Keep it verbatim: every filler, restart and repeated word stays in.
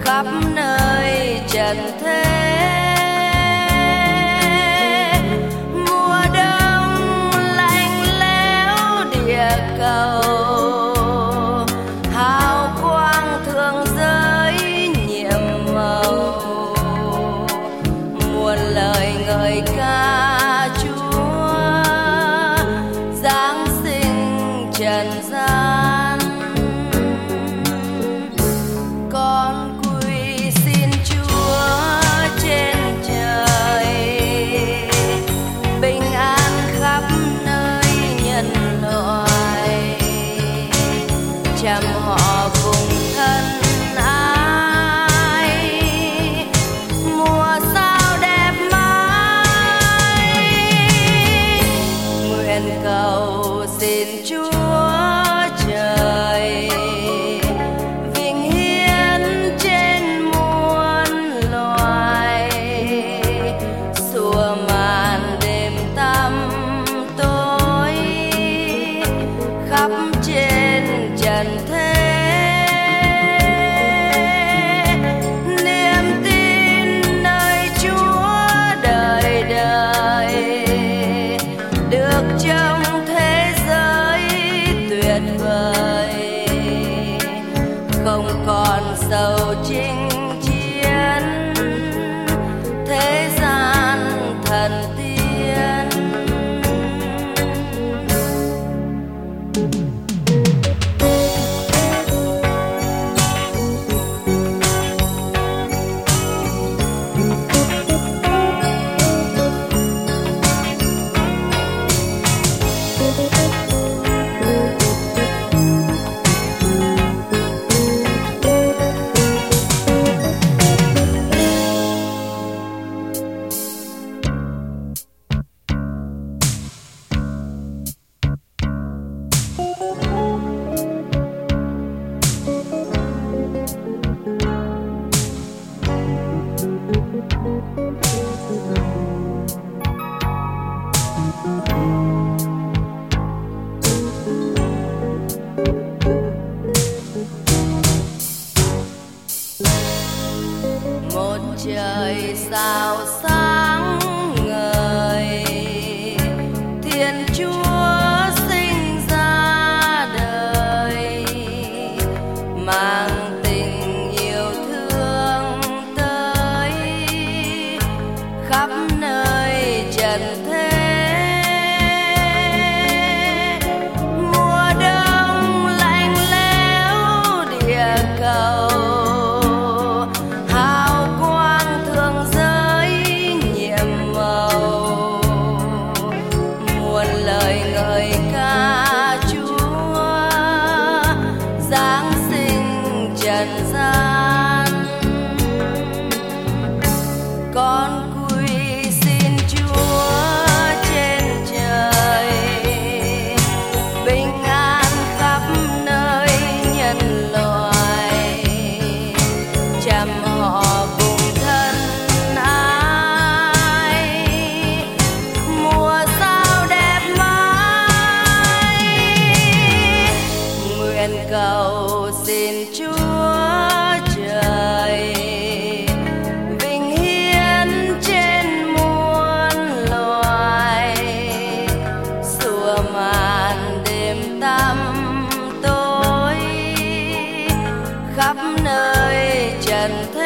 khắp nơi trần thế. Mùa đông lạnh lẽo địa cầu, hào quang thượng giới nhiệm màu, muôn lời ngợi ca Chúa giáng sinh trần gian. Con quy xin Chúa trên trời, bình an khắp nơi nhân loại, chăm họ cùng thân ái, mùa sao đẹp mãi. Nguyện cầu xin Chúa trời vinh hiến trên muôn loài, xua màn đêm tăm tối khắp trên trần thế. Niềm tin nơi Chúa đời đời được trong thế giới tuyệt vời, không còn sầu chinh chiến thế gian thần tiên. Một trời sao sáng ngời, Thiên Chúa sinh ra đời, mang tình yêu thương tới khắp nơi trần thế. Mùa đông lạnh lẽo địa cầu, hào quang thượng giới nhiệm màu, muôn lời ngợi ca Chúa giáng sinh trần gian. Con quy xin Chúa trên trời, bình an khắp nơi nhân loại, chăm họ cùng thân ái, mùa sao đẹp mãi. Nguyện cầu xin Chúa trời vinh hiến trên muôn loài, xua màn đêm tăm tối khắp nơi trần thế.